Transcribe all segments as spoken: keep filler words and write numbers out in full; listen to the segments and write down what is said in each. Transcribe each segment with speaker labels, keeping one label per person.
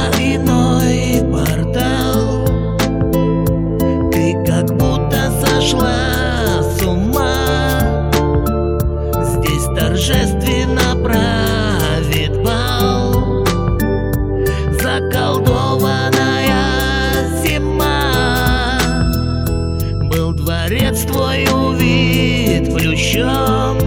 Speaker 1: иной портал. Ты как будто сошла с ума. Здесь торжественно правит бал. Заколдованная зима. Был дворец твой увит плющом,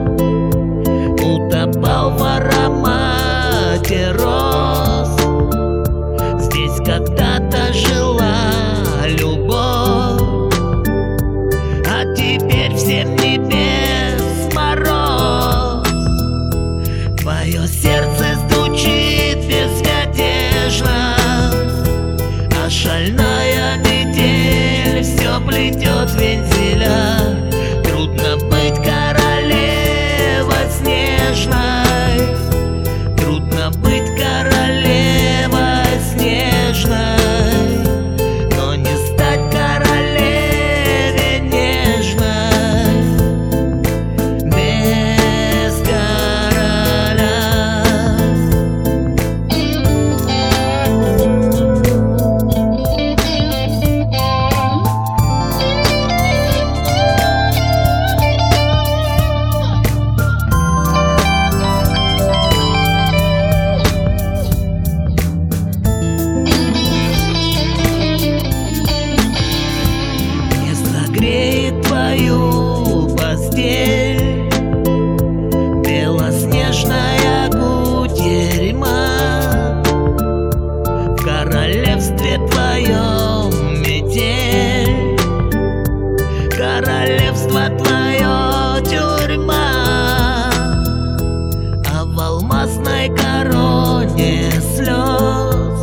Speaker 1: утопал в аромате роз. Здесь когда-то жила любовь, а теперь всем небес мороз. Твое сердце стучит безмятежно, а шальная метель все плетет вензеля. Трудно быть королевой снежной, трудно быть королевой снежной, но не стать королеве нежной без короля. Греет твою постель белоснежная кутерьма. В королевстве твоем метель, королевство твое тюрьма, а в алмазной короне слез,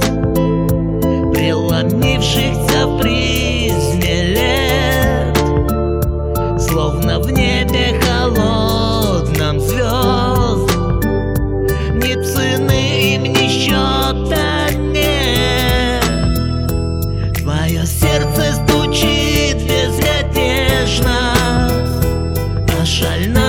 Speaker 1: преломившихся в призме лет, словно в небе холодном звезд, ни цены им, ни счета нет. Твое сердце стучит безмятежно, а шальная